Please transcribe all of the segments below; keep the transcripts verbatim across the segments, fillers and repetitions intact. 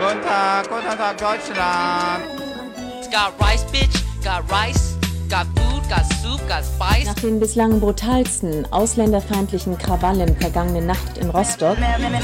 Guten Tag, guten Tag, Deutschland. It's got rice, bitch, got rice, got food, got soup, got spice. Nach den bislang brutalsten, ausländerfeindlichen Krawallen vergangene Nacht in Rostock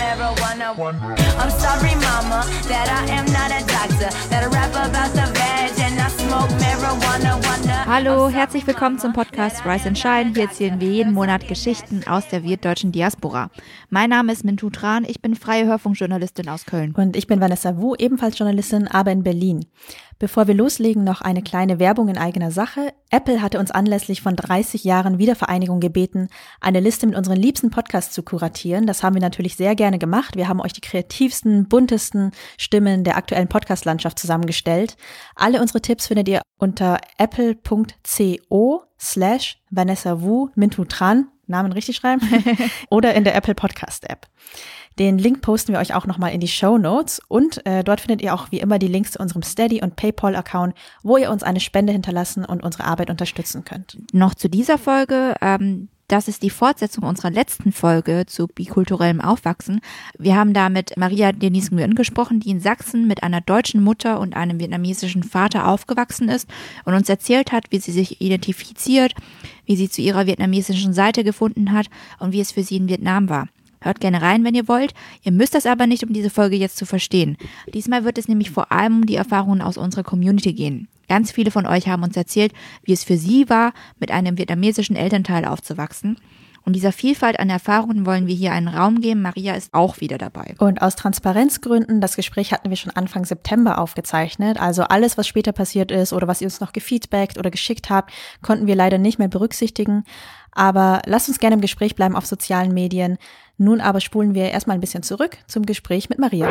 Hallo, herzlich willkommen zum Podcast Rise and Shine. Hier erzählen wir jeden Monat Geschichten aus der wirtdeutschen Diaspora. Mein Name ist Mintu Tran, ich bin freie Hörfunkjournalistin aus Köln. Und ich bin Vanessa Wu, ebenfalls Journalistin, aber in Berlin. Bevor wir loslegen, noch eine kleine Werbung in eigener Sache. Apple hatte uns anlässlich von dreißig Jahren Wiedervereinigung gebeten, eine Liste mit unseren liebsten Podcasts zu kuratieren. Das haben wir natürlich sehr gerne gemacht. Wir haben euch die kreativsten, buntesten Stimmen der aktuellen Podcast-Landschaft zusammengestellt. Alle unsere Tipps findet ihr unter apple.co slash Vanessa Wu, Mintu Tran, Namen richtig schreiben, oder in der Apple Podcast App. Den Link posten wir euch auch nochmal in die Shownotes und äh, dort findet ihr auch wie immer die Links zu unserem Steady- und PayPal-Account, wo ihr uns eine Spende hinterlassen und unsere Arbeit unterstützen könnt. Noch zu dieser Folge, ähm, das ist die Fortsetzung unserer letzten Folge zu bikulturellem Aufwachsen. Wir haben da mit Maria Denise Nguyen gesprochen, die in Sachsen mit einer deutschen Mutter und einem vietnamesischen Vater aufgewachsen ist und uns erzählt hat, wie sie sich identifiziert, wie sie zu ihrer vietnamesischen Seite gefunden hat und wie es für sie in Vietnam war. Hört gerne rein, wenn ihr wollt. Ihr müsst das aber nicht, um diese Folge jetzt zu verstehen. Diesmal wird es nämlich vor allem um die Erfahrungen aus unserer Community gehen. Ganz viele von euch haben uns erzählt, wie es für sie war, mit einem vietnamesischen Elternteil aufzuwachsen. Und dieser Vielfalt an Erfahrungen wollen wir hier einen Raum geben. Maria ist auch wieder dabei. Und aus Transparenzgründen, das Gespräch hatten wir schon Anfang September aufgezeichnet. Also alles, was später passiert ist oder was ihr uns noch gefeedbackt oder geschickt habt, konnten wir leider nicht mehr berücksichtigen. Aber lasst uns gerne im Gespräch bleiben auf sozialen Medien. Nun aber spulen wir erstmal ein bisschen zurück zum Gespräch mit Maria.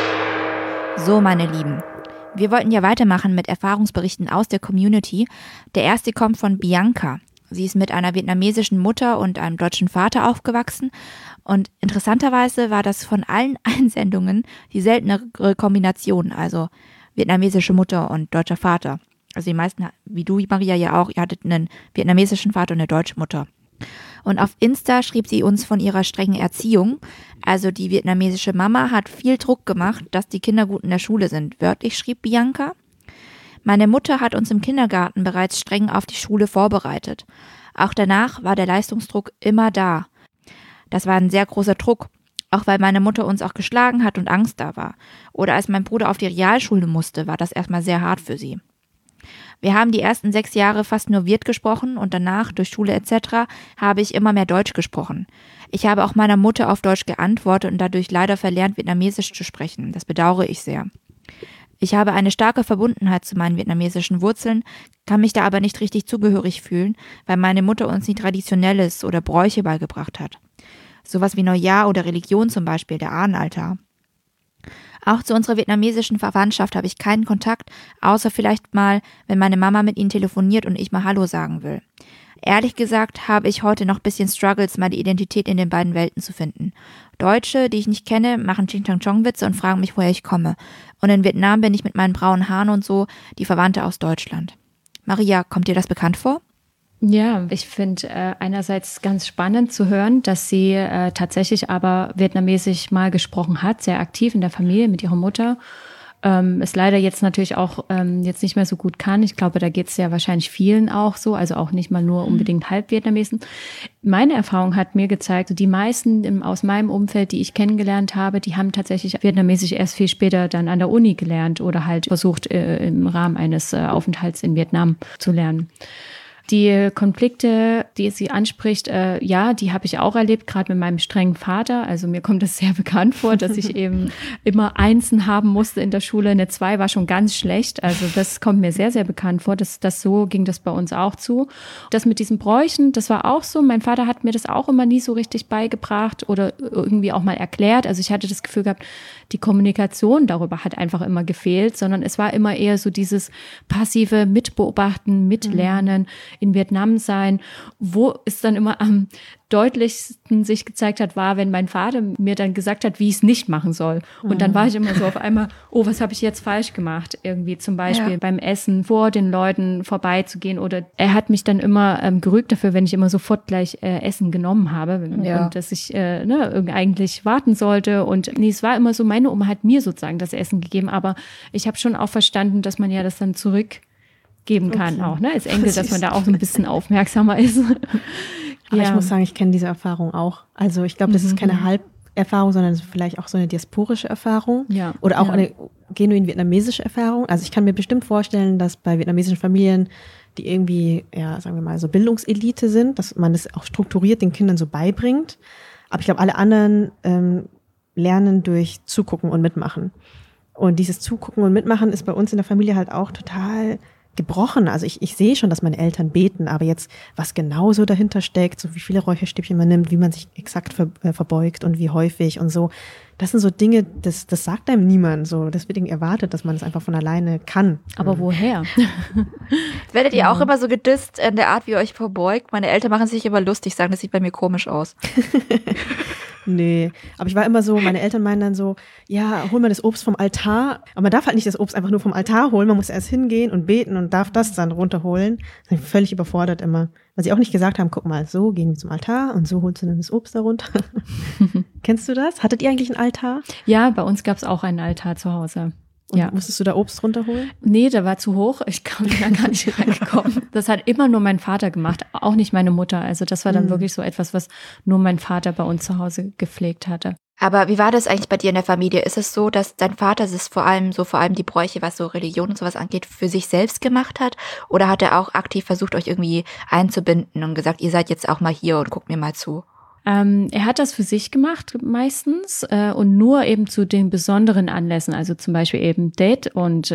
So, meine Lieben. Wir wollten ja weitermachen mit Erfahrungsberichten aus der Community. Der erste kommt von Bianca. Sie ist mit einer vietnamesischen Mutter und einem deutschen Vater aufgewachsen. Und interessanterweise war das von allen Einsendungen die seltenere Kombination, also vietnamesische Mutter und deutscher Vater. Also die meisten, wie du, Maria, ja auch, ihr hattet einen vietnamesischen Vater und eine deutsche Mutter. Und auf Insta schrieb sie uns von ihrer strengen Erziehung. Also die vietnamesische Mama hat viel Druck gemacht, dass die Kinder gut in der Schule sind. Wörtlich schrieb Bianca: Meine Mutter hat uns im Kindergarten bereits streng auf die Schule vorbereitet. Auch danach war der Leistungsdruck immer da. Das war ein sehr großer Druck, auch weil meine Mutter uns auch geschlagen hat und Angst da war. Oder als mein Bruder auf die Realschule musste, war das erstmal sehr hart für sie. Wir haben die ersten sechs Jahre fast nur Viet gesprochen und danach, durch Schule et cetera, habe ich immer mehr Deutsch gesprochen. Ich habe auch meiner Mutter auf Deutsch geantwortet und dadurch leider verlernt, Vietnamesisch zu sprechen. Das bedauere ich sehr. Ich habe eine starke Verbundenheit zu meinen vietnamesischen Wurzeln, kann mich da aber nicht richtig zugehörig fühlen, weil meine Mutter uns nie Traditionelles oder Bräuche beigebracht hat. Sowas wie Neujahr oder Religion zum Beispiel, der Ahnenaltar. Auch zu unserer vietnamesischen Verwandtschaft habe ich keinen Kontakt, außer vielleicht mal, wenn meine Mama mit ihnen telefoniert und ich mal Hallo sagen will. Ehrlich gesagt habe ich heute noch ein bisschen Struggles, meine Identität in den beiden Welten zu finden. Deutsche, die ich nicht kenne, machen Ching-Chong-Chong-Witze und fragen mich, woher ich komme. Und in Vietnam bin ich mit meinen braunen Haaren und so die Verwandte aus Deutschland. Maria, kommt dir das bekannt vor? Ja, ich finde äh, einerseits ganz spannend zu hören, dass sie äh, tatsächlich aber vietnamesisch mal gesprochen hat, sehr aktiv in der Familie mit ihrer Mutter. Ähm, es leider jetzt natürlich auch ähm, jetzt nicht mehr so gut kann. Ich glaube, da geht es ja wahrscheinlich vielen auch so, also auch nicht mal nur unbedingt Halbvietnamesen. Meine Erfahrung hat mir gezeigt, die meisten im, aus meinem Umfeld, die ich kennengelernt habe, die haben tatsächlich Vietnamesisch erst viel später dann an der Uni gelernt oder halt versucht, äh, im Rahmen eines äh, Aufenthalts in Vietnam zu lernen. Die Konflikte, die sie anspricht, äh, ja, die habe ich auch erlebt, gerade mit meinem strengen Vater. Also mir kommt es sehr bekannt vor, dass ich eben immer Einsen haben musste in der Schule. Eine Zwei war schon ganz schlecht. Also das kommt mir sehr, sehr bekannt vor. Das, das so ging das bei uns auch zu. Das mit diesen Bräuchen, das war auch so. Mein Vater hat mir das auch immer nie so richtig beigebracht oder irgendwie auch mal erklärt. Also ich hatte das Gefühl gehabt, die Kommunikation darüber hat einfach immer gefehlt, sondern es war immer eher so dieses passive Mitbeobachten, Mitlernen. in Vietnam sein. Wo es dann immer am deutlichsten sich gezeigt hat, war, wenn mein Vater mir dann gesagt hat, wie ich es nicht machen soll. Und dann war ich immer so auf einmal, oh, was habe ich jetzt falsch gemacht? Irgendwie zum Beispiel ja. beim Essen vor den Leuten vorbeizugehen. Oder er hat mich dann immer ähm, gerügt dafür, wenn ich immer sofort gleich äh, Essen genommen habe. Ja. Und dass ich äh, ne, eigentlich warten sollte. Und nee, es war immer so, meine Oma hat mir sozusagen das Essen gegeben. Aber ich habe schon auch verstanden, dass man ja das dann zurückgeben kann okay. auch, ne, als Enkel, dass man da auch so ein bisschen aufmerksamer ist. Aber ja. ich muss sagen, ich kenne diese Erfahrung auch. Also ich glaube, das ist keine Halberfahrung, sondern vielleicht auch so eine diasporische Erfahrung. Ja. Oder auch ja. eine genuin vietnamesische Erfahrung. Also ich kann mir bestimmt vorstellen, dass bei vietnamesischen Familien, die irgendwie, ja, sagen wir mal, so Bildungselite sind, dass man das auch strukturiert den Kindern so beibringt. Aber ich glaube, alle anderen ähm, lernen durch Zugucken und Mitmachen. Und dieses Zugucken und Mitmachen ist bei uns in der Familie halt auch total gebrochen. Also ich, ich sehe schon, dass meine Eltern beten, aber jetzt, was genau so dahinter steckt, so wie viele Räucherstäbchen man nimmt, wie man sich exakt ver, äh, verbeugt und wie häufig und so, das sind so Dinge, das, das sagt einem niemand so. Deswegen erwartet, dass man es einfach von alleine kann. Aber mhm. woher? Werdet ihr auch immer so gedisst in der Art, wie ihr euch verbeugt? Meine Eltern machen sich immer lustig, sagen, das sieht bei mir komisch aus. Nee, aber ich war immer so, meine Eltern meinen dann so, ja, hol mal das Obst vom Altar. Aber man darf halt nicht das Obst einfach nur vom Altar holen, man muss erst hingehen und beten und darf das dann runterholen. Das bin ich völlig überfordert immer. Weil sie auch nicht gesagt haben, guck mal, so gehen wir zum Altar und so holst du dann das Obst da runter. Kennst du das? Hattet ihr eigentlich einen Altar? Ja, bei uns gab es auch einen Altar zu Hause. Und ja. musstest du da Obst runterholen? Nee, der war zu hoch. Ich kam da gar nicht reingekommen. Das hat immer nur mein Vater gemacht, auch nicht meine Mutter. Also das war dann mhm. wirklich so etwas, was nur mein Vater bei uns zu Hause gepflegt hatte. Aber wie war das eigentlich bei dir in der Familie? Ist es so, dass dein Vater es vor allem so, vor allem die Bräuche, was so Religion und sowas angeht, für sich selbst gemacht hat? Oder hat er auch aktiv versucht, euch irgendwie einzubinden und gesagt, ihr seid jetzt auch mal hier und guckt mir mal zu? Ähm, er hat das für sich gemacht meistens äh, und nur eben zu den besonderen Anlässen, also zum Beispiel eben Date und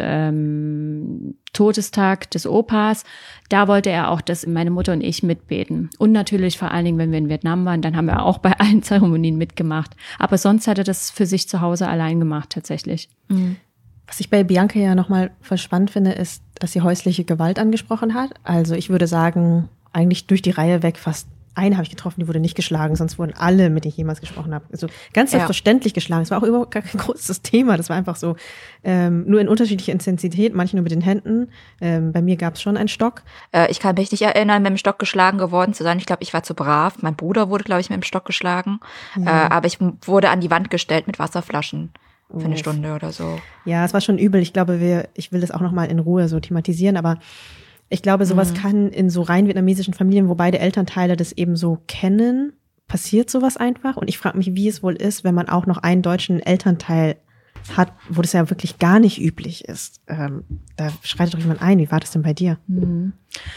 ähm, Todestag des Opas. Da wollte er auch, dass meine Mutter und ich mitbeten. Und natürlich vor allen Dingen, wenn wir in Vietnam waren, dann haben wir auch bei allen Zeremonien mitgemacht. Aber sonst hat er das für sich zu Hause allein gemacht tatsächlich. Mhm. Was ich bei Bianca ja nochmal voll spannend finde, ist, dass sie häusliche Gewalt angesprochen hat. Also ich würde sagen, eigentlich durch die Reihe weg fast eine habe ich getroffen, die wurde nicht geschlagen, sonst wurden alle, mit denen ich jemals gesprochen habe, also ganz selbstverständlich ja. geschlagen. Es war auch überhaupt gar kein großes Thema. Das war einfach so, ähm, nur in unterschiedlicher Intensität, manche nur mit den Händen. Ähm, bei mir gab es schon einen Stock. Äh, ich kann mich nicht erinnern, mit dem Stock geschlagen geworden zu sein. Ich glaube, ich war zu brav. Mein Bruder wurde, glaube ich, mit dem Stock geschlagen. Ja. Äh, aber ich wurde an die Wand gestellt mit Wasserflaschen. Für eine Stunde oder so. Ja, es war schon übel. Ich glaube, wir, ich will das auch nochmal in Ruhe so thematisieren, aber ich glaube, sowas mhm. kann in so rein vietnamesischen Familien, wo beide Elternteile das eben so kennen, passiert sowas einfach. Und ich frage mich, wie es wohl ist, wenn man auch noch einen deutschen Elternteil hat, wo das ja wirklich gar nicht üblich ist. Ähm, da schreitet doch jemand ein. Wie war das denn bei dir? Mhm.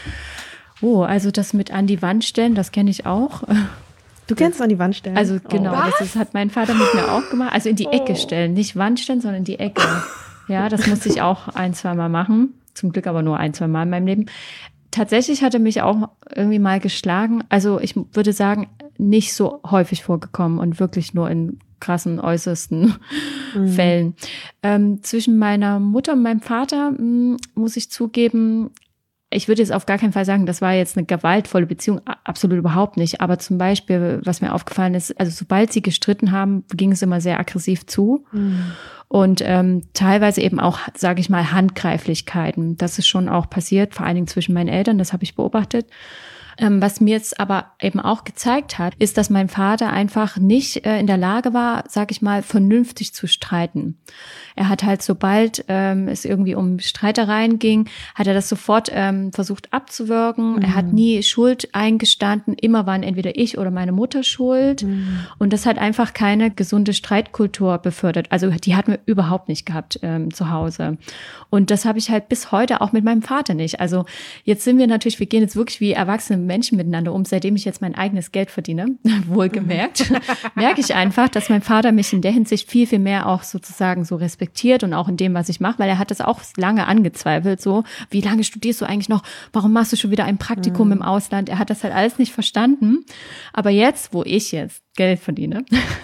Oh, also das mit an die Wand stellen, das kenne ich auch. Du kennst an die Wand stellen? Also genau, oh. das ist, hat mein Vater mit mir auch gemacht. Also in die Ecke stellen, nicht Wand stellen, sondern in die Ecke. Ja, das musste ich auch ein, zwei Mal machen. Zum Glück aber nur ein, zwei Mal in meinem Leben. Tatsächlich hat er mich auch irgendwie mal geschlagen. Also ich würde sagen, nicht so häufig vorgekommen und wirklich nur in krassen, äußersten mhm. Fällen. Ähm, zwischen meiner Mutter und meinem Vater mh, muss ich zugeben, ich würde jetzt auf gar keinen Fall sagen, das war jetzt eine gewaltvolle Beziehung, absolut überhaupt nicht. Aber zum Beispiel, was mir aufgefallen ist, also sobald sie gestritten haben, ging es immer sehr aggressiv zu. Mhm. Und ähm, teilweise eben auch, sage ich mal, Handgreiflichkeiten. Das ist schon auch passiert, vor allen Dingen zwischen meinen Eltern, das habe ich beobachtet. Ähm, was mir jetzt aber eben auch gezeigt hat, ist, dass mein Vater einfach nicht äh, in der Lage war, sag ich mal, vernünftig zu streiten. Er hat halt, sobald ähm, es irgendwie um Streitereien ging, hat er das sofort ähm, versucht abzuwürgen. Mhm. Er hat nie Schuld eingestanden. Immer waren entweder ich oder meine Mutter schuld. Mhm. Und das hat einfach keine gesunde Streitkultur befördert. Also die hatten wir überhaupt nicht gehabt ähm, zu Hause. Und das habe ich halt bis heute auch mit meinem Vater nicht. Also jetzt sind wir natürlich, wir gehen jetzt wirklich wie erwachsene Menschen miteinander um. Seitdem ich jetzt mein eigenes Geld verdiene, wohlgemerkt, merke ich einfach, dass mein Vater mich in der Hinsicht viel, viel mehr auch sozusagen so respektiert und auch in dem, was ich mache, weil er hat das auch lange angezweifelt, so, wie lange studierst du eigentlich noch? Warum machst du schon wieder ein Praktikum mhm. im Ausland? Er hat das halt alles nicht verstanden. Aber jetzt, wo ich jetzt Geld verdiene.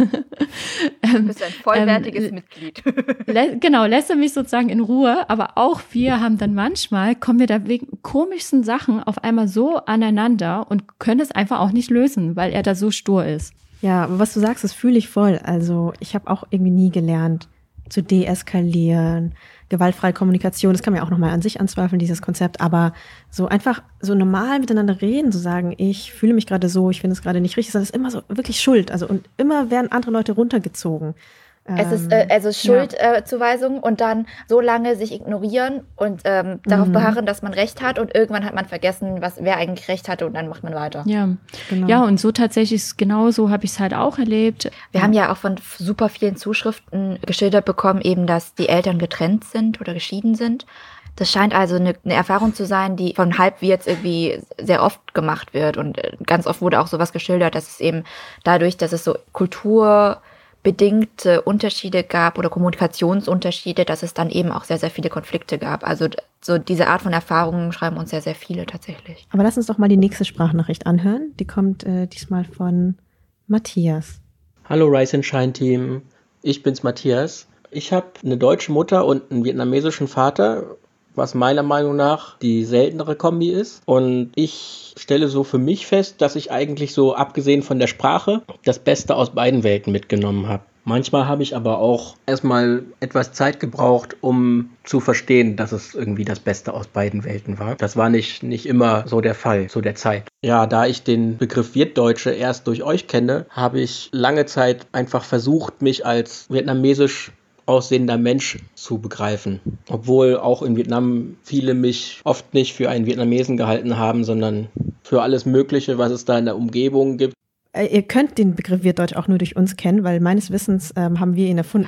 Du bist ein vollwertiges ähm, Mitglied. lä- genau, lässt er mich sozusagen in Ruhe, aber auch wir haben dann manchmal, kommen wir da wegen komischsten Sachen auf einmal so aneinander und können es einfach auch nicht lösen, weil er da so stur ist. Ja, aber was du sagst, das fühle ich voll. Also ich habe auch irgendwie nie gelernt zu deeskalieren, gewaltfreie Kommunikation, das kann man ja auch nochmal an sich anzweifeln, dieses Konzept, aber so einfach so normal miteinander reden, so sagen, ich fühle mich gerade so, ich finde es gerade nicht richtig, das ist immer so wirklich Schuld, also und immer werden andere Leute runtergezogen. Es ist äh, also Schuldzuweisung ja. äh, und dann so lange sich ignorieren und ähm, darauf mhm. beharren, dass man Recht hat und irgendwann hat man vergessen, was wer eigentlich Recht hatte und dann macht man weiter. Ja, genau. Ja, und so tatsächlich, genau so habe ich es halt auch erlebt. Wir ja. haben ja auch von super vielen Zuschriften geschildert bekommen, eben, dass die Eltern getrennt sind oder geschieden sind. Das scheint also eine, eine Erfahrung zu sein, die von Halbwirts irgendwie sehr oft gemacht wird und ganz oft wurde auch sowas geschildert, dass es eben dadurch, dass es so Kultur bedingte Unterschiede gab oder Kommunikationsunterschiede, dass es dann eben auch sehr, sehr viele Konflikte gab. Also so diese Art von Erfahrungen schreiben uns sehr, sehr viele tatsächlich. Aber lass uns doch mal die nächste Sprachnachricht anhören. Die kommt äh, diesmal von Matthias. Hallo Rise and Shine Team, ich bin's Matthias. Ich habe eine deutsche Mutter und einen vietnamesischen Vater, was meiner Meinung nach die seltenere Kombi ist. Und ich stelle so für mich fest, dass ich eigentlich so, abgesehen von der Sprache, das Beste aus beiden Welten mitgenommen habe. Manchmal habe ich aber auch erstmal etwas Zeit gebraucht, um zu verstehen, dass es irgendwie das Beste aus beiden Welten war. Das war nicht, nicht immer so der Fall, zu der Zeit. Ja, da ich den Begriff Wirtdeutsche erst durch euch kenne, habe ich lange Zeit einfach versucht, mich als vietnamesisch aussehender Mensch zu begreifen. Obwohl auch in Vietnam viele mich oft nicht für einen Vietnamesen gehalten haben, sondern für alles Mögliche, was es da in der Umgebung gibt. Ihr könnt den Begriff Wirtdeutsch auch nur durch uns kennen, weil meines Wissens ähm, haben wir ihn erfunden.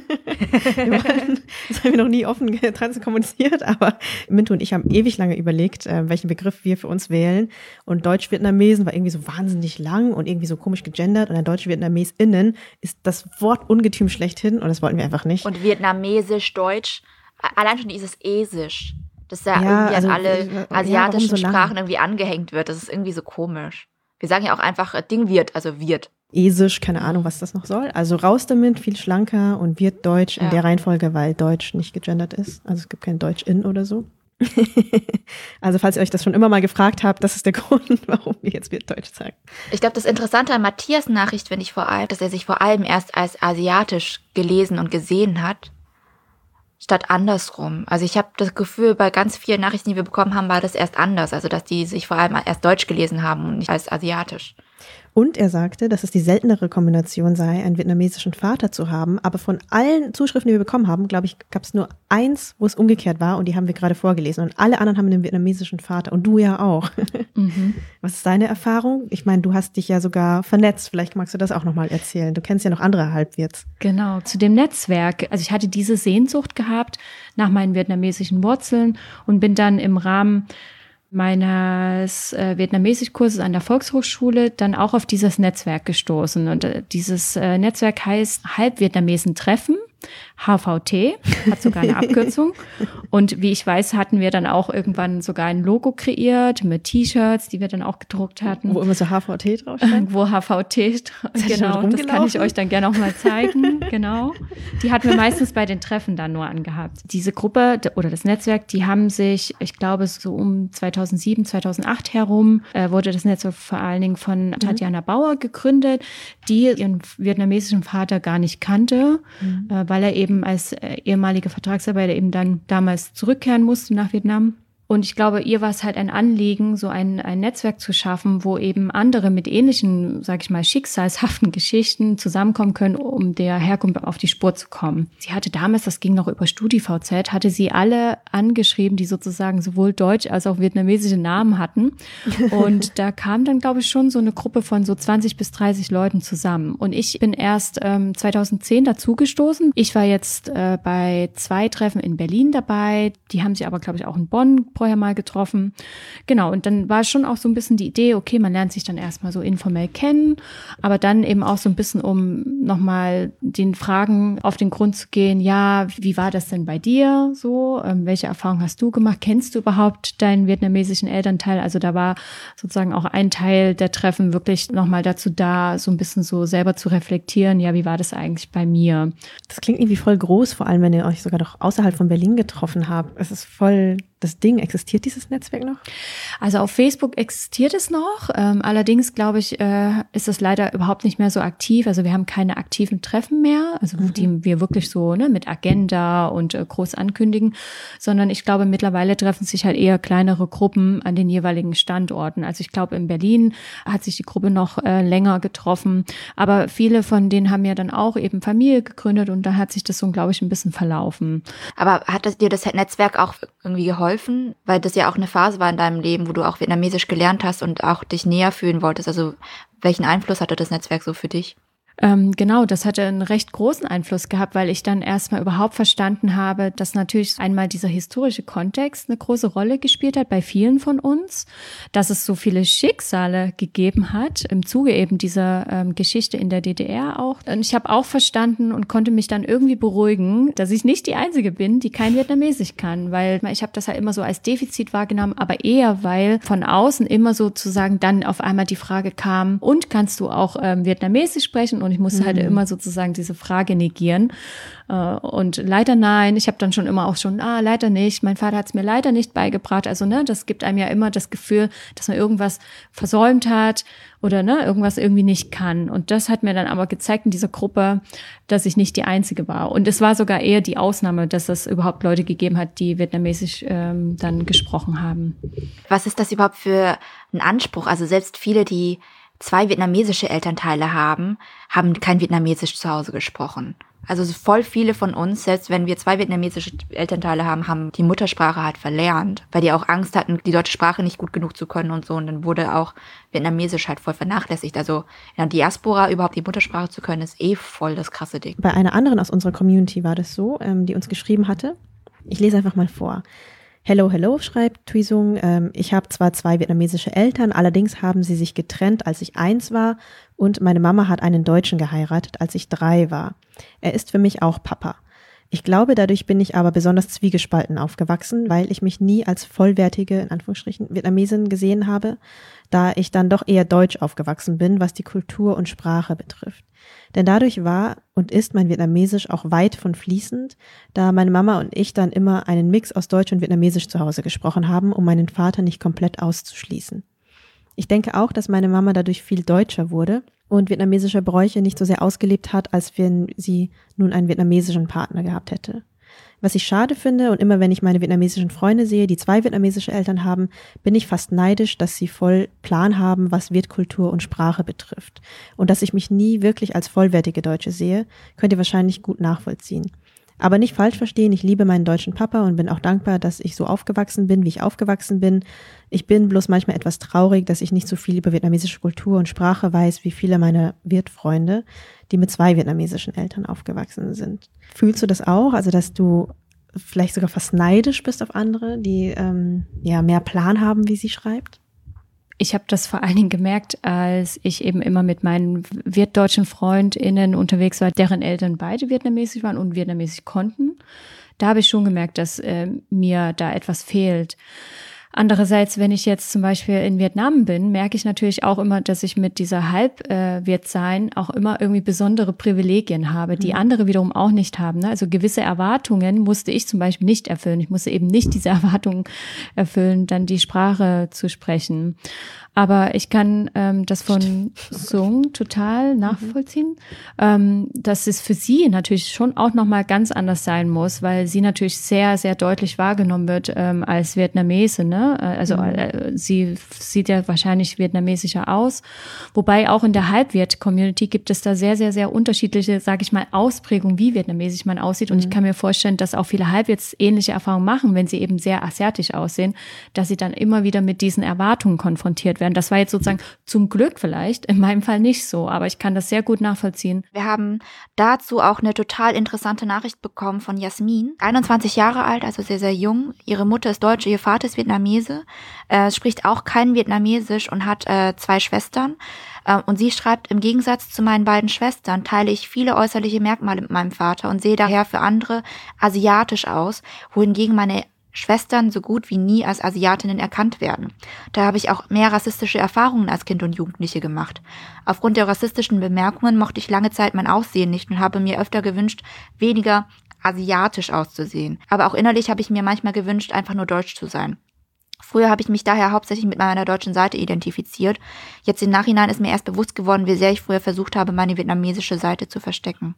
wir waren, das haben wir noch nie offen trans kommuniziert, aber Mintu und ich haben ewig lange überlegt, äh, welchen Begriff wir für uns wählen. Und Deutsch-Vietnamesen war irgendwie so wahnsinnig lang und irgendwie so komisch gegendert. Und ein Deutsch-VietnamesInnen ist das Wort Ungetüm schlechthin und das wollten wir einfach nicht. Und Vietnamesisch, Deutsch, allein schon dieses Esisch, das ja, ja irgendwie also, an alle asiatischen ja, so Sprachen irgendwie angehängt wird. Das ist irgendwie so komisch. Wir sagen ja auch einfach Ding wird, also wird. Esisch, keine Ahnung, was das noch soll. Also raus damit, viel schlanker und wird Deutsch in ja. der Reihenfolge, weil Deutsch nicht gegendert ist. Also es gibt kein Deutsch-In oder so. Also falls ihr euch das schon immer mal gefragt habt, das ist der Grund, warum wir jetzt wird Deutsch sagen. Ich glaube, das Interessante an Matthias' Nachricht finde ich vor allem, dass er sich vor allem erst als asiatisch gelesen und gesehen hat, statt andersrum. Also ich habe das Gefühl, bei ganz vielen Nachrichten, die wir bekommen haben, war das erst anders. Also dass die sich vor allem erst Deutsch gelesen haben und nicht als asiatisch. Und er sagte, dass es die seltenere Kombination sei, einen vietnamesischen Vater zu haben. Aber von allen Zuschriften, die wir bekommen haben, glaube ich, gab es nur eins, wo es umgekehrt war. Und die haben wir gerade vorgelesen. Und alle anderen haben einen vietnamesischen Vater. Und du ja auch. Mhm. Was ist deine Erfahrung? Ich meine, du hast dich ja sogar vernetzt. Vielleicht magst du das auch nochmal erzählen. Du kennst ja noch andere Halbwirts. Genau, zu dem Netzwerk. Also ich hatte diese Sehnsucht gehabt nach meinen vietnamesischen Wurzeln und bin dann im Rahmen meines äh, Vietnamesischkurses an der Volkshochschule dann auch auf dieses Netzwerk gestoßen. Und äh, dieses äh, Netzwerk heißt Halbvietnamesen-Treffen, H V T, hat sogar eine Abkürzung. Und wie ich weiß, hatten wir dann auch irgendwann sogar ein Logo kreiert mit T-Shirts, die wir dann auch gedruckt hatten. Wo immer so H V T draufsteht? Wo H V T, genau, das kann ich euch dann gerne auch mal zeigen, genau. Die hatten wir meistens bei den Treffen dann nur angehabt. Diese Gruppe oder das Netzwerk, die haben sich, ich glaube so um zweitausendsieben, zweitausendacht herum, äh, wurde das Netzwerk vor allen Dingen von mhm. Tatjana Bauer gegründet, die ihren vietnamesischen Vater gar nicht kannte, mhm. äh, weil er eben als äh, ehemaliger Vertragsarbeiter eben dann damals zurückkehren musste nach Vietnam. Und ich glaube, ihr war es halt ein Anliegen, so ein, ein Netzwerk zu schaffen, wo eben andere mit ähnlichen, sag ich mal, schicksalshaften Geschichten zusammenkommen können, um der Herkunft auf die Spur zu kommen. Sie hatte damals, das ging noch über StudiVZ, hatte sie alle angeschrieben, die sozusagen sowohl deutsch als auch vietnamesische Namen hatten. Und da kam dann, glaube ich, schon so eine Gruppe von so zwanzig bis dreißig Leuten zusammen. Und ich bin erst ähm, zweitausendzehn dazugestoßen. Ich war jetzt äh, bei zwei Treffen in Berlin dabei. Die haben sich aber, glaube ich, auch in Bonn vorher mal getroffen. Genau, und dann war schon auch so ein bisschen die Idee, okay, man lernt sich dann erstmal so informell kennen, aber dann eben auch so ein bisschen, um nochmal den Fragen auf den Grund zu gehen, ja, wie war das denn bei dir so? Ähm, welche Erfahrungen hast du gemacht? Kennst du überhaupt deinen vietnamesischen Elternteil? Also da war sozusagen auch ein Teil der Treffen wirklich nochmal dazu da, so ein bisschen so selber zu reflektieren, ja, wie war das eigentlich bei mir? Das klingt irgendwie voll groß, vor allem wenn ihr euch sogar doch außerhalb von Berlin getroffen habt. Es ist voll das Ding. Existiert dieses Netzwerk noch? Also auf Facebook existiert es noch. Ähm, allerdings, glaube ich, äh, ist es leider überhaupt nicht mehr so aktiv. Also wir haben keine aktiven Treffen mehr, also mhm. die wir wirklich so ne, mit Agenda und äh, groß ankündigen, sondern ich glaube, mittlerweile treffen sich halt eher kleinere Gruppen an den jeweiligen Standorten. Also ich glaube, in Berlin hat sich die Gruppe noch äh, länger getroffen, aber viele von denen haben ja dann auch eben Familie gegründet und da hat sich das so, glaube ich, ein bisschen verlaufen. Aber hat das, dir das Netzwerk auch irgendwie geholfen? Weil das ja auch eine Phase war in deinem Leben, wo du auch Vietnamesisch gelernt hast und auch dich näher fühlen wolltest. Also welchen Einfluss hatte das Netzwerk so für dich? Ähm, genau, das hatte einen recht großen Einfluss gehabt, weil ich dann erstmal überhaupt verstanden habe, dass natürlich einmal dieser historische Kontext eine große Rolle gespielt hat bei vielen von uns, dass es so viele Schicksale gegeben hat, im Zuge eben dieser ähm, Geschichte in der D D R auch. Und ich habe auch verstanden und konnte mich dann irgendwie beruhigen, dass ich nicht die Einzige bin, die kein Vietnamesisch kann, weil ich habe das halt immer so als Defizit wahrgenommen, aber eher, weil von außen immer sozusagen dann auf einmal die Frage kam, und kannst du auch ähm, Vietnamesisch sprechen? Und ich musste halt mhm. immer sozusagen diese Frage negieren. Und leider nein, ich habe dann schon immer auch schon, ah, leider nicht, mein Vater hat es mir leider nicht beigebracht. Also ne, das gibt einem ja immer das Gefühl, dass man irgendwas versäumt hat oder ne, irgendwas irgendwie nicht kann. Und das hat mir dann aber gezeigt in dieser Gruppe, dass ich nicht die Einzige war. Und es war sogar eher die Ausnahme, dass es überhaupt Leute gegeben hat, die Vietnamesisch ähm, dann gesprochen haben. Was ist das überhaupt für ein Anspruch? Also selbst viele, die zwei vietnamesische Elternteile haben, haben kein Vietnamesisch zu Hause gesprochen. Also voll viele von uns, selbst wenn wir zwei vietnamesische Elternteile haben, haben die Muttersprache halt verlernt, weil die auch Angst hatten, die deutsche Sprache nicht gut genug zu können und so. Und dann wurde auch Vietnamesisch halt voll vernachlässigt. Also in der Diaspora überhaupt die Muttersprache zu können, ist eh voll das krasse Ding. Bei einer anderen aus unserer Community war das so, ähm, die uns geschrieben hatte. Ich lese einfach mal vor. Hello, hello, schreibt Thuysung. Ähm, ich habe zwar zwei vietnamesische Eltern, allerdings haben sie sich getrennt, als ich eins war, und meine Mama hat einen Deutschen geheiratet, als ich drei war. Er ist für mich auch Papa. Ich glaube, dadurch bin ich aber besonders zwiegespalten aufgewachsen, weil ich mich nie als vollwertige, in Anführungsstrichen, Vietnamesin gesehen habe, da ich dann doch eher deutsch aufgewachsen bin, was die Kultur und Sprache betrifft. Denn dadurch war und ist mein Vietnamesisch auch weit von fließend, da meine Mama und ich dann immer einen Mix aus Deutsch und Vietnamesisch zu Hause gesprochen haben, um meinen Vater nicht komplett auszuschließen. Ich denke auch, dass meine Mama dadurch viel deutscher wurde und vietnamesische Bräuche nicht so sehr ausgelebt hat, als wenn sie nun einen vietnamesischen Partner gehabt hätte. Was ich schade finde, und immer wenn ich meine vietnamesischen Freunde sehe, die zwei vietnamesische Eltern haben, bin ich fast neidisch, dass sie voll Plan haben, was Vietkultur und Sprache betrifft. Und dass ich mich nie wirklich als vollwertige Deutsche sehe, könnt ihr wahrscheinlich gut nachvollziehen. Aber nicht falsch verstehen, ich liebe meinen deutschen Papa und bin auch dankbar, dass ich so aufgewachsen bin, wie ich aufgewachsen bin. Ich bin bloß manchmal etwas traurig, dass ich nicht so viel über vietnamesische Kultur und Sprache weiß, wie viele meiner Viet-Freunde, die mit zwei vietnamesischen Eltern aufgewachsen sind. Fühlst du das auch? Also, dass du vielleicht sogar fast neidisch bist auf andere, die ähm, ja mehr Plan haben, wie sie schreibt? Ich habe das vor allen Dingen gemerkt, als ich eben immer mit meinen vietdeutschen FreundInnen unterwegs war, deren Eltern beide vietnamesisch waren und vietnamesisch konnten. Da habe ich schon gemerkt, dass äh, mir da etwas fehlt. Andererseits, wenn ich jetzt zum Beispiel in Vietnam bin, merke ich natürlich auch immer, dass ich mit dieser Halb-Viet-Sein auch immer irgendwie besondere Privilegien habe, die andere wiederum auch nicht haben. Also gewisse Erwartungen musste ich zum Beispiel nicht erfüllen. Ich musste eben nicht diese Erwartungen erfüllen, dann die Sprache zu sprechen. Aber ich kann ähm, das von Sung total nachvollziehen, ähm, dass es für sie natürlich schon auch nochmal ganz anders sein muss, weil sie natürlich sehr, sehr deutlich wahrgenommen wird ähm, als Vietnamesin, ne? ne? Also mhm. äh, sie sieht ja wahrscheinlich vietnamesischer aus. Wobei auch in der Halbviet-Community gibt es da sehr, sehr, sehr unterschiedliche, sage ich mal, Ausprägungen, wie vietnamesisch man aussieht. Und mhm. ich kann mir vorstellen, dass auch viele Halbviets ähnliche Erfahrungen machen, wenn sie eben sehr asiatisch aussehen, dass sie dann immer wieder mit diesen Erwartungen konfrontiert werden. Das war jetzt sozusagen zum Glück vielleicht, in meinem Fall nicht so, aber ich kann das sehr gut nachvollziehen. Wir haben dazu auch eine total interessante Nachricht bekommen von Jasmin, einundzwanzig Jahre alt, also sehr, sehr jung. Ihre Mutter ist Deutsche, ihr Vater ist Vietnamese, äh, spricht auch kein Vietnamesisch und hat äh, zwei Schwestern. Äh, und sie schreibt, im Gegensatz zu meinen beiden Schwestern teile ich viele äußerliche Merkmale mit meinem Vater und sehe daher für andere asiatisch aus, wohingegen meine Schwestern so gut wie nie als Asiatinnen erkannt werden. Da habe ich auch mehr rassistische Erfahrungen als Kind und Jugendliche gemacht. Aufgrund der rassistischen Bemerkungen mochte ich lange Zeit mein Aussehen nicht und habe mir öfter gewünscht, weniger asiatisch auszusehen. Aber auch innerlich habe ich mir manchmal gewünscht, einfach nur deutsch zu sein. Früher habe ich mich daher hauptsächlich mit meiner deutschen Seite identifiziert. Jetzt im Nachhinein ist mir erst bewusst geworden, wie sehr ich früher versucht habe, meine vietnamesische Seite zu verstecken.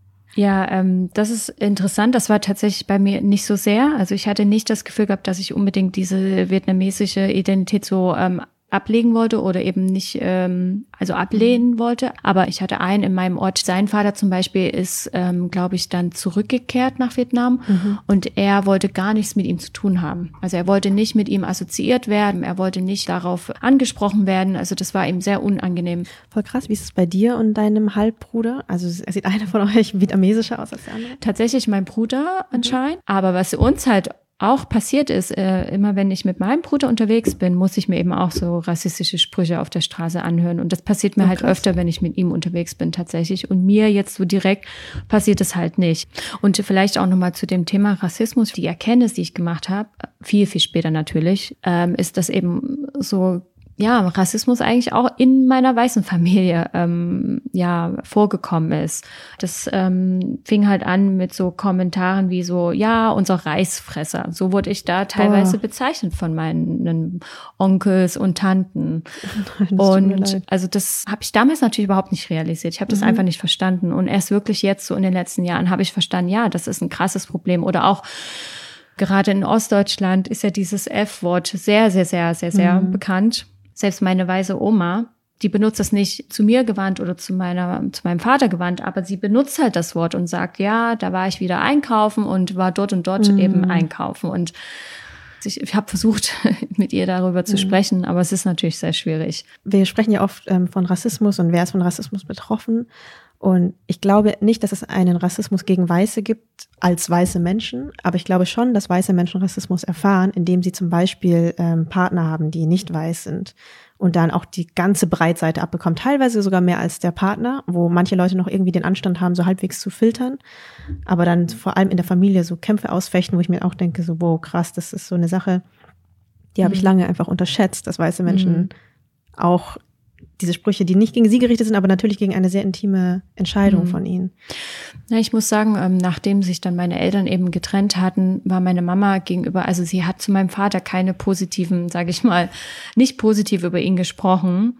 Ja, ähm, das ist interessant. Das war tatsächlich bei mir nicht so sehr. Also ich hatte nicht das Gefühl gehabt, dass ich unbedingt diese vietnamesische Identität so ähm, ablegen wollte oder eben nicht, ähm, also ablehnen mhm. wollte. Aber ich hatte einen in meinem Ort. Sein Vater zum Beispiel ist, ähm, glaube ich, dann zurückgekehrt nach Vietnam mhm. und er wollte gar nichts mit ihm zu tun haben. Also er wollte nicht mit ihm assoziiert werden. Er wollte nicht darauf angesprochen werden. Also das war ihm sehr unangenehm. Voll krass. Wie ist es bei dir und deinem Halbbruder? Also sieht einer von euch vietnamesischer aus als der andere? Tatsächlich mein Bruder anscheinend. Mhm. Aber was uns halt auch passiert ist, äh, immer wenn ich mit meinem Bruder unterwegs bin, muss ich mir eben auch so rassistische Sprüche auf der Straße anhören. Und das passiert mir oh, halt krass. öfter, wenn ich mit ihm unterwegs bin tatsächlich. Und mir jetzt so direkt passiert es halt nicht. Und vielleicht auch nochmal zu dem Thema Rassismus. Die Erkenntnis, die ich gemacht habe, viel, viel später natürlich, ähm, ist, dass eben so ja, Rassismus eigentlich auch in meiner weißen Familie ähm, ja vorgekommen ist. Das ähm, fing halt an mit so Kommentaren wie so, ja, unser Reisfresser. So wurde ich da teilweise oh. bezeichnet von meinen Onkels und Tanten. Und also das habe ich damals natürlich überhaupt nicht realisiert. Ich habe das mhm. einfach nicht verstanden. Und erst wirklich jetzt so in den letzten Jahren habe ich verstanden, ja, das ist ein krasses Problem. Oder auch gerade in Ostdeutschland ist ja dieses F-Wort sehr, sehr, sehr, sehr, sehr mhm. bekannt. Selbst meine weiße Oma, die benutzt das nicht zu mir gewandt oder zu meiner, zu meinem Vater gewandt, aber sie benutzt halt das Wort und sagt, ja, da war ich wieder einkaufen und war dort und dort mhm. eben einkaufen. Und ich, ich habe versucht, mit ihr darüber zu mhm. sprechen, aber es ist natürlich sehr schwierig. Wir sprechen ja oft ähm, von Rassismus und wer ist von Rassismus betroffen. Und ich glaube nicht, dass es einen Rassismus gegen Weiße gibt als weiße Menschen, aber ich glaube schon, dass weiße Menschen Rassismus erfahren, indem sie zum Beispiel ähm, Partner haben, die nicht weiß sind und dann auch die ganze Breitseite abbekommen, teilweise sogar mehr als der Partner, wo manche Leute noch irgendwie den Anstand haben, so halbwegs zu filtern, aber dann vor allem in der Familie so Kämpfe ausfechten, wo ich mir auch denke, so wow, krass, das ist so eine Sache, die habe ich lange einfach unterschätzt, dass weiße Menschen mhm. auch diese Sprüche, die nicht gegen sie gerichtet sind, aber natürlich gegen eine sehr intime Entscheidung mhm. von ihnen. Ja, ich muss sagen, ähm, nachdem sich dann meine Eltern eben getrennt hatten, war meine Mama gegenüber, also sie hat zu meinem Vater keine positiven, sage ich mal, nicht positiv über ihn gesprochen.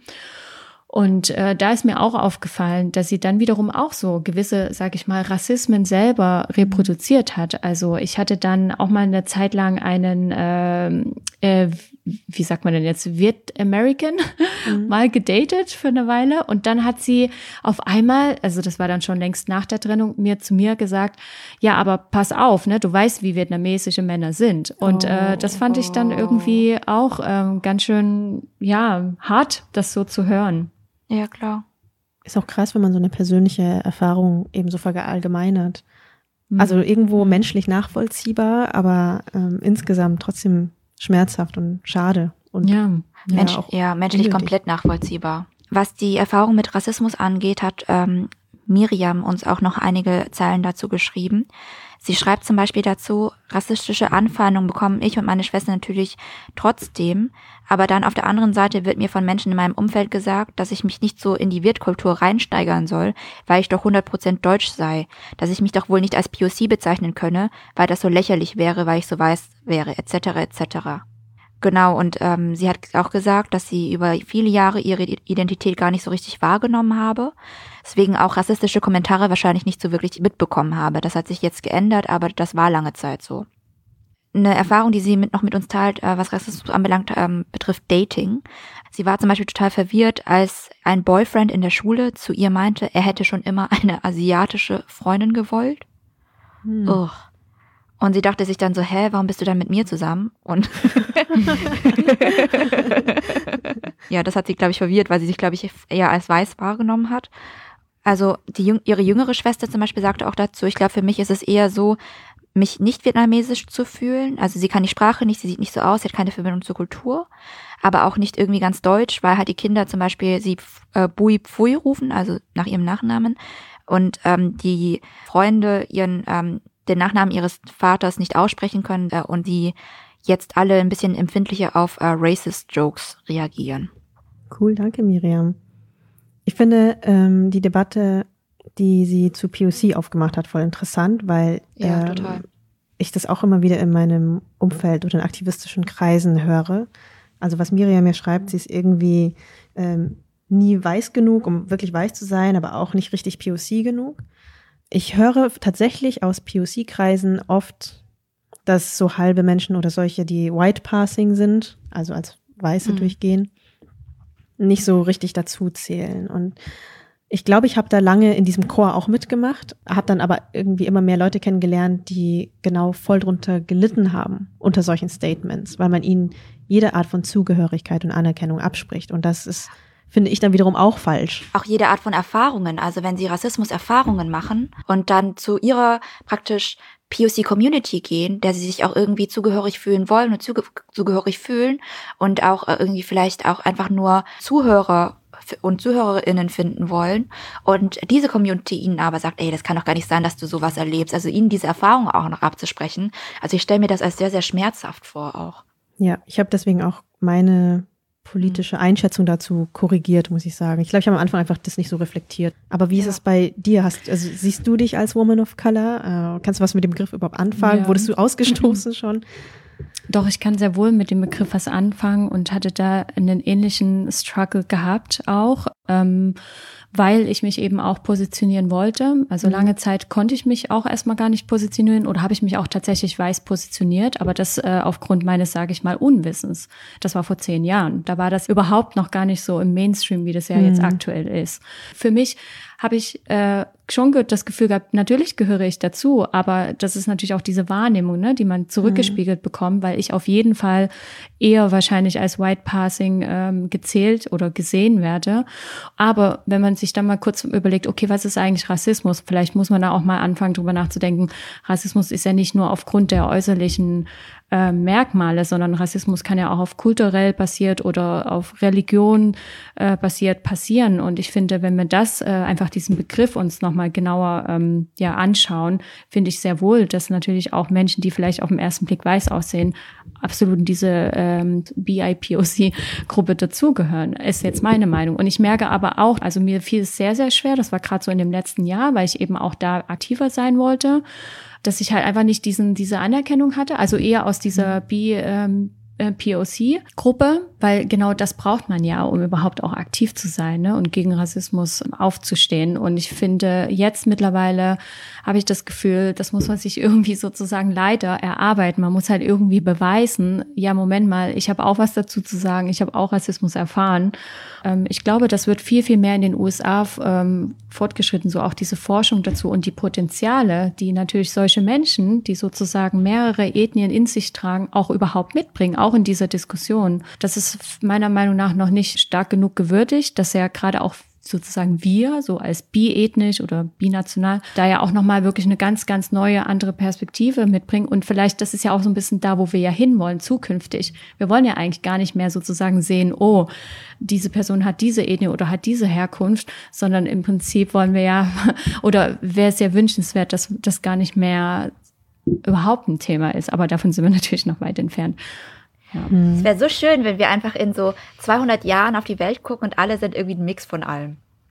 Und äh, da ist mir auch aufgefallen, dass sie dann wiederum auch so gewisse, sag ich mal, Rassismen selber reproduziert hat. Also ich hatte dann auch mal eine Zeit lang einen, äh, äh, wie sagt man denn jetzt, Viet American mhm. mal gedatet für eine Weile. Und dann hat sie auf einmal, also das war dann schon längst nach der Trennung, mir zu mir gesagt, ja, aber pass auf, ne, du weißt, wie vietnamesische Männer sind. Und oh, äh, das fand ich dann irgendwie auch ähm, ganz schön, ja, hart, das so zu hören. Ja, klar. Ist auch krass, wenn man so eine persönliche Erfahrung eben so verallgemeinert. Mhm. Also irgendwo menschlich nachvollziehbar, aber ähm, insgesamt trotzdem schmerzhaft und schade. Und ja, ja, Mensch, auch ja menschlich unnötig. Komplett nachvollziehbar. Was die Erfahrung mit Rassismus angeht, hat ähm, Miriam uns auch noch einige Zeilen dazu geschrieben. Sie schreibt zum Beispiel dazu, rassistische Anfeindungen bekommen ich und meine Schwester natürlich trotzdem, aber dann auf der anderen Seite wird mir von Menschen in meinem Umfeld gesagt, dass ich mich nicht so in die Wirtkultur reinsteigern soll, weil ich doch hundert Prozent deutsch sei, dass ich mich doch wohl nicht als P O C bezeichnen könne, weil das so lächerlich wäre, weil ich so weiß wäre, et cetera et cetera. Genau, und ähm, sie hat auch gesagt, dass sie über viele Jahre ihre Identität gar nicht so richtig wahrgenommen habe, deswegen auch rassistische Kommentare wahrscheinlich nicht so wirklich mitbekommen habe. Das hat sich jetzt geändert, aber das war lange Zeit so. eine Erfahrung, die sie mit, noch mit uns teilt, äh, was Rassismus anbelangt, ähm, betrifft Dating. Sie war zum Beispiel total verwirrt, als ein Boyfriend in der Schule zu ihr meinte, er hätte schon immer eine asiatische Freundin gewollt. Hm. Oh. Und sie dachte sich dann so, hä, warum bist du dann mit mir zusammen? Und ja, das hat sie, glaube ich, verwirrt, weil sie sich, glaube ich, eher als weiß wahrgenommen hat. Also die ihre jüngere Schwester zum Beispiel sagte auch dazu, ich glaube, für mich ist es eher so, mich nicht vietnamesisch zu fühlen. Also sie kann die Sprache nicht, sie sieht nicht so aus, sie hat keine Verbindung zur Kultur, aber auch nicht irgendwie ganz deutsch, weil halt die Kinder zum Beispiel sie äh, Bui Pfui rufen, also nach ihrem Nachnamen, und ähm, die Freunde ihren ähm, den Nachnamen ihres Vaters nicht aussprechen können äh, und die jetzt alle ein bisschen empfindlicher auf äh, Racist-Jokes reagieren. Cool, danke Miriam. Ich finde ähm, die Debatte, die sie zu P O C aufgemacht hat, voll interessant, weil ja, ähm, total. ich das auch immer wieder in meinem Umfeld oder in aktivistischen Kreisen höre. Also was Miriam mir schreibt, sie ist irgendwie ähm, nie weiß genug, um wirklich weiß zu sein, aber auch nicht richtig P O C genug. Ich höre tatsächlich aus P O C-Kreisen oft, dass so halbe Menschen oder solche, die White Passing sind, also als Weiße mhm. durchgehen, nicht so richtig dazu zählen. Und ich glaube, ich habe da lange in diesem Chor auch mitgemacht, habe dann aber irgendwie immer mehr Leute kennengelernt, die genau voll drunter gelitten haben unter solchen Statements, weil man ihnen jede Art von Zugehörigkeit und Anerkennung abspricht. Und das ist, finde ich, dann wiederum auch falsch. Auch jede Art von Erfahrungen, also wenn sie Rassismus-Erfahrungen machen und dann zu ihrer praktisch P O C-Community gehen, der sie sich auch irgendwie zugehörig fühlen wollen und zuge- zugehörig fühlen und auch irgendwie vielleicht auch einfach nur Zuhörer und ZuhörerInnen finden wollen und diese Community ihnen aber sagt, ey, das kann doch gar nicht sein, dass du sowas erlebst, also ihnen diese Erfahrung auch noch abzusprechen. Also ich stelle mir das als sehr, sehr schmerzhaft vor auch. Ja, ich habe deswegen auch meine politische Einschätzung dazu korrigiert, muss ich sagen. Ich glaube, ich habe am Anfang einfach das nicht so reflektiert. Aber wie ja. ist es bei dir? Hast, also siehst du dich als Woman of Color? Äh, kannst du was mit dem Begriff überhaupt anfangen? Ja. Wurdest du ausgestoßen schon? Doch, ich kann sehr wohl mit dem Begriff was anfangen und hatte da einen ähnlichen Struggle gehabt auch, ähm, weil ich mich eben auch positionieren wollte. Also mhm. lange Zeit konnte ich mich auch erstmal gar nicht positionieren oder habe ich mich auch tatsächlich weiß positioniert, aber das äh, aufgrund meines, sage ich mal, Unwissens. Das war vor zehn Jahren. Da war das überhaupt noch gar nicht so im Mainstream, wie das ja mhm. jetzt aktuell ist. Für mich habe ich äh, schon das Gefühl gehabt, natürlich gehöre ich dazu, aber das ist natürlich auch diese Wahrnehmung, ne, die man zurückgespiegelt mhm. bekommt, weil ich auf jeden Fall eher wahrscheinlich als White Passing ähm, gezählt oder gesehen werde. Aber wenn man sich dann mal kurz überlegt, okay, was ist eigentlich Rassismus? Vielleicht muss man da auch mal anfangen, drüber nachzudenken. Rassismus ist ja nicht nur aufgrund der äußerlichen äh, Merkmale, sondern Rassismus kann ja auch auf kulturell basiert oder auf Religion äh, basiert passieren. Und ich finde, wenn wir das äh, einfach diesen Begriff uns nochmal genauer ähm, ja anschauen, finde ich sehr wohl, dass natürlich auch Menschen, die vielleicht auf den ersten Blick weiß aussehen, absolut in diese ähm, B I P O C-Gruppe dazugehören, ist jetzt meine Meinung. Und ich merke aber auch, also mir fiel es sehr, sehr schwer, das war gerade so in dem letzten Jahr, weil ich eben auch da aktiver sein wollte, dass ich halt einfach nicht diesen diese Anerkennung hatte, also eher aus dieser B, ähm, P O C-Gruppe, weil genau das braucht man ja, um überhaupt auch aktiv zu sein, ne, und gegen Rassismus aufzustehen. Und ich finde, jetzt mittlerweile habe ich das Gefühl, das muss man sich irgendwie sozusagen leider erarbeiten. Man muss halt irgendwie beweisen, ja, Moment mal, ich habe auch was dazu zu sagen, ich habe auch Rassismus erfahren. Ähm, ich glaube, das wird viel, viel mehr in den U S A ähm, fortgeschritten, so auch diese Forschung dazu und die Potenziale, die natürlich solche Menschen, die sozusagen mehrere Ethnien in sich tragen, auch überhaupt mitbringen, auch in dieser Diskussion. Das ist meiner Meinung nach noch nicht stark genug gewürdigt, dass ja gerade auch sozusagen wir, so als bi-ethnisch oder binational, da ja auch nochmal wirklich eine ganz, ganz neue, andere Perspektive mitbringen. Und vielleicht, das ist ja auch so ein bisschen da, wo wir ja hinwollen, zukünftig. Wir wollen ja eigentlich gar nicht mehr sozusagen sehen, oh, diese Person hat diese Ethnie oder hat diese Herkunft, sondern im Prinzip wollen wir ja, oder wäre es ja wünschenswert, dass das gar nicht mehr überhaupt ein Thema ist. Aber davon sind wir natürlich noch weit entfernt. Ja. Es wäre so schön, wenn wir einfach in so zweihundert Jahren auf die Welt gucken und alle sind irgendwie ein Mix von allem.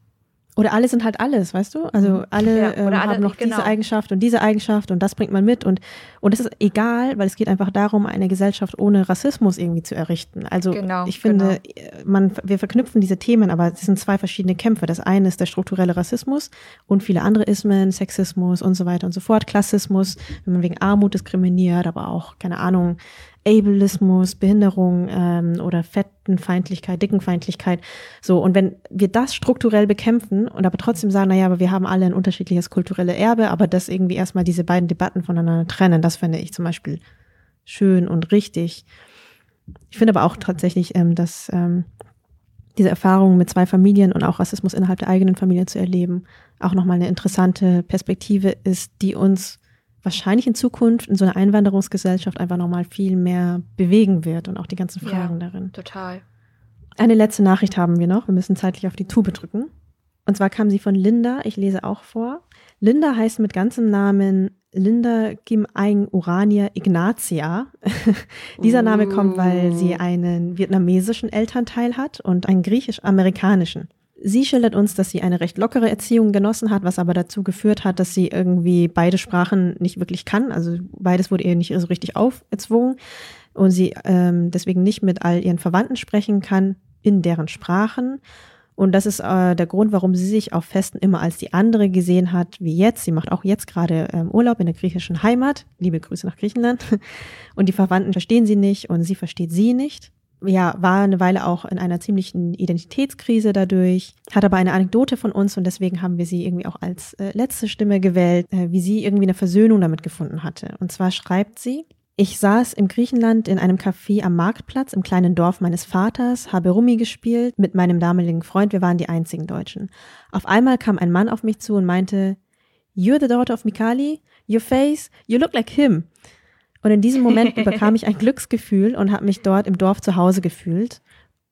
Oder alle sind halt alles, weißt du? Also alle, Ja, ähm, oder alle- haben noch genau. diese Eigenschaft und diese Eigenschaft und das bringt man mit. Und und es ist egal, weil es geht einfach darum, eine Gesellschaft ohne Rassismus irgendwie zu errichten. Also Genau, ich finde, man, wir verknüpfen diese Themen, aber es sind zwei verschiedene Kämpfe. Das eine ist der strukturelle Rassismus und viele andere Ismen, Sexismus und so weiter und so fort, Klassismus, wenn man wegen Armut diskriminiert, aber auch, keine Ahnung, Ableismus, Behinderung ähm, oder Fettenfeindlichkeit, Dickenfeindlichkeit. So, und wenn wir das strukturell bekämpfen und aber trotzdem sagen, naja, aber wir haben alle ein unterschiedliches kulturelles Erbe, aber das irgendwie erstmal diese beiden Debatten voneinander trennen, das finde ich zum Beispiel schön und richtig. Ich finde aber auch tatsächlich, ähm, dass ähm, diese Erfahrung mit zwei Familien und auch Rassismus innerhalb der eigenen Familie zu erleben, auch nochmal eine interessante Perspektive ist, die uns wahrscheinlich in Zukunft in so einer Einwanderungsgesellschaft einfach nochmal viel mehr bewegen wird und auch die ganzen Fragen Ja, darin. total. Eine letzte Nachricht haben wir noch. Wir müssen zeitlich auf die Tube drücken. Und zwar kam sie von Linda. Ich lese auch vor. Linda heißt mit ganzem Namen Linda Kim Aing Urania Ignatia. Dieser Name kommt, weil sie einen vietnamesischen Elternteil hat und einen griechisch-amerikanischen. Sie schildert uns, dass sie eine recht lockere Erziehung genossen hat, was aber dazu geführt hat, dass sie irgendwie beide Sprachen nicht wirklich kann. Also beides wurde ihr nicht so richtig auferzwungen und sie ähm, deswegen nicht mit all ihren Verwandten sprechen kann in deren Sprachen. Und das ist äh, der Grund, warum sie sich auf Festen immer als die andere gesehen hat, wie jetzt. Sie macht auch jetzt gerade ähm, Urlaub in der griechischen Heimat. Liebe Grüße nach Griechenland. Und die Verwandten verstehen sie nicht und sie versteht sie nicht. Ja, war eine Weile auch in einer ziemlichen Identitätskrise dadurch, hat aber eine Anekdote von uns und deswegen haben wir sie irgendwie auch als äh, letzte Stimme gewählt, äh, wie sie irgendwie eine Versöhnung damit gefunden hatte. Und zwar schreibt sie: Ich saß im Griechenland in einem Café am Marktplatz im kleinen Dorf meines Vaters, habe Rummi gespielt mit meinem damaligen Freund, wir waren die einzigen Deutschen. Auf einmal kam ein Mann auf mich zu und meinte: You're the daughter of Mikali? Your face? You look like him. Und in diesem Moment überkam ich ein Glücksgefühl und habe mich dort im Dorf zu Hause gefühlt.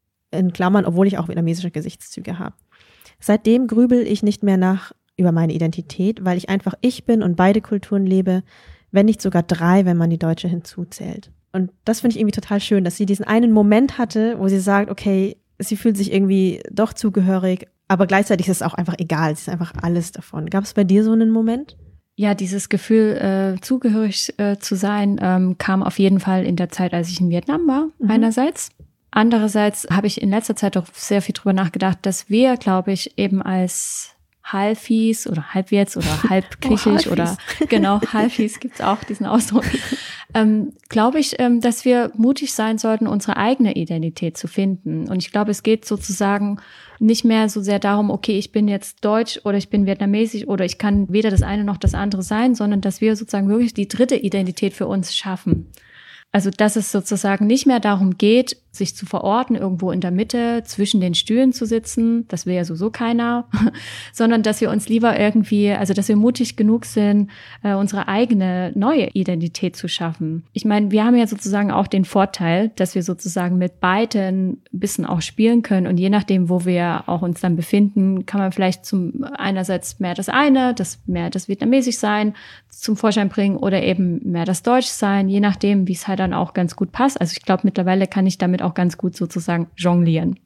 In Klammern, obwohl ich auch vietnamesische Gesichtszüge habe. Seitdem grübel ich nicht mehr nach über meine Identität, weil ich einfach ich bin und beide Kulturen lebe, wenn nicht sogar drei, wenn man die deutsche hinzuzählt. Und das finde ich irgendwie total schön, dass sie diesen einen Moment hatte, wo sie sagt, okay, sie fühlt sich irgendwie doch zugehörig, aber gleichzeitig ist es auch einfach egal, sie ist einfach alles davon. Gab es bei dir so einen Moment? Ja, dieses Gefühl, äh, zugehörig äh, zu sein, ähm, kam auf jeden Fall in der Zeit, als ich in Vietnam war, mhm. einerseits. Andererseits habe ich in letzter Zeit auch sehr viel drüber nachgedacht, dass wir, glaube ich, eben als Halfis oder Halbwärts oder halbgriechisch oh, oder genau, Halfis gibt's auch, diesen Ausdruck, ähm, glaube ich, ähm, dass wir mutig sein sollten, unsere eigene Identität zu finden. Und ich glaube, es geht sozusagen nicht mehr so sehr darum, okay, ich bin jetzt deutsch oder ich bin vietnamesisch oder ich kann weder das eine noch das andere sein, sondern dass wir sozusagen wirklich die dritte Identität für uns schaffen. Also, dass es sozusagen nicht mehr darum geht, sich zu verorten, irgendwo in der Mitte zwischen den Stühlen zu sitzen, das will ja sowieso keiner, sondern dass wir uns lieber irgendwie, also dass wir mutig genug sind, äh, unsere eigene neue Identität zu schaffen. Ich meine, wir haben ja sozusagen auch den Vorteil, dass wir sozusagen mit beiden ein bisschen auch spielen können und je nachdem, wo wir auch uns dann befinden, kann man vielleicht zum einerseits mehr das eine, das mehr das Vietnamesisch sein zum Vorschein bringen oder eben mehr das Deutsch sein, je nachdem, wie es halt dann auch ganz gut passt. Also ich glaube, mittlerweile kann ich damit auch ganz gut sozusagen jonglieren.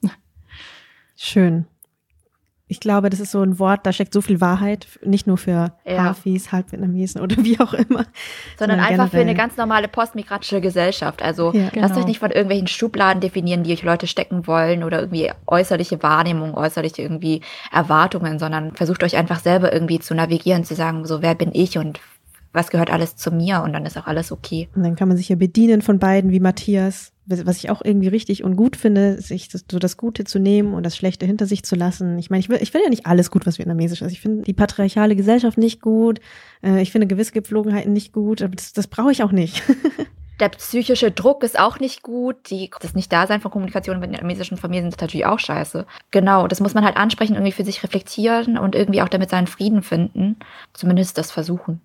Schön. Ich glaube, das ist so ein Wort, da steckt so viel Wahrheit, nicht nur für Ja. Hafis, Halbvietnamesen oder wie auch immer. Sondern einfach generell. für eine ganz normale postmigratische Gesellschaft. Also Ja. lasst Genau. euch nicht von irgendwelchen Schubladen definieren, die euch Leute stecken wollen oder irgendwie äußerliche Wahrnehmung, äußerliche irgendwie Erwartungen, sondern versucht euch einfach selber irgendwie zu navigieren, zu sagen, so wer bin ich und was gehört alles zu mir und dann ist auch alles okay. Und dann kann man sich ja bedienen von beiden, wie Matthias, was ich auch irgendwie richtig und gut finde, sich das, so das Gute zu nehmen und das Schlechte hinter sich zu lassen. Ich meine, ich will, ich finde ja nicht alles gut, was vietnamesisch ist. Ich finde die patriarchale Gesellschaft nicht gut. Äh, ich finde gewisse Gepflogenheiten nicht gut, aber das, das brauche ich auch nicht. Der psychische Druck ist auch nicht gut. Die, das Nicht-Dasein von Kommunikation mit vietnamesischen Familien ist natürlich auch scheiße. Genau, das muss man halt ansprechen, irgendwie für sich reflektieren und irgendwie auch damit seinen Frieden finden. Zumindest das versuchen.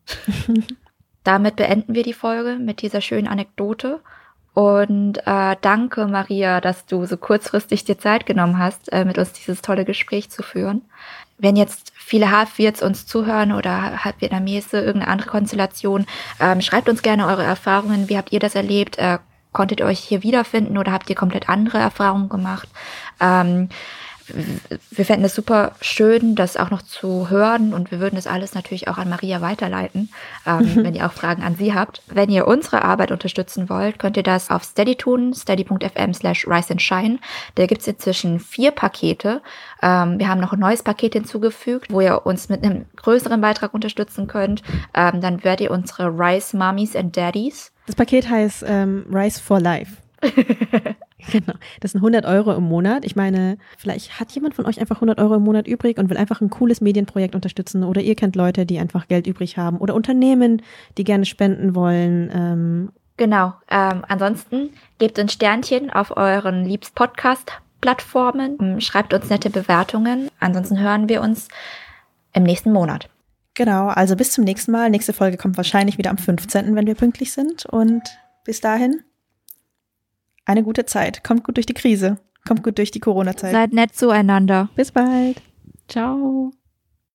Damit beenden wir die Folge mit dieser schönen Anekdote. Und äh, danke, Maria, dass du so kurzfristig dir Zeit genommen hast, äh, mit uns dieses tolle Gespräch zu führen. Wenn jetzt viele Halbwirts uns zuhören oder Halbvietnamese, irgendeine andere Konstellation, ähm, schreibt uns gerne eure Erfahrungen. Wie habt ihr das erlebt? Äh, konntet ihr euch hier wiederfinden oder habt ihr komplett andere Erfahrungen gemacht? Ähm, wir fänden es super schön, das auch noch zu hören und wir würden das alles natürlich auch an Maria weiterleiten, ähm, wenn ihr auch Fragen an sie habt. Wenn ihr unsere Arbeit unterstützen wollt, könnt ihr das auf Steady tun, steady.fm slash rise and shine. Da gibt es inzwischen vier Pakete. Ähm, wir haben noch ein neues Paket hinzugefügt, wo ihr uns mit einem größeren Beitrag unterstützen könnt. Ähm, dann werdet ihr unsere Rise Mummies and Daddies. Das Paket heißt ähm, Rise for Life. Genau, das sind hundert Euro im Monat. Ich meine, vielleicht hat jemand von euch einfach hundert Euro im Monat übrig und will einfach ein cooles Medienprojekt unterstützen oder ihr kennt Leute, die einfach Geld übrig haben oder Unternehmen, die gerne spenden wollen. Ähm. Genau, ähm, ansonsten gebt uns Sternchen auf euren liebsten Podcast-Plattformen, schreibt uns nette Bewertungen. Ansonsten hören wir uns im nächsten Monat. Genau, also bis zum nächsten Mal. Nächste Folge kommt wahrscheinlich wieder am fünfzehnten, wenn wir pünktlich sind. Und bis dahin eine gute Zeit. Kommt gut durch die Krise. Kommt gut durch die Corona-Zeit. Seid nett zueinander. Bis bald. Ciao.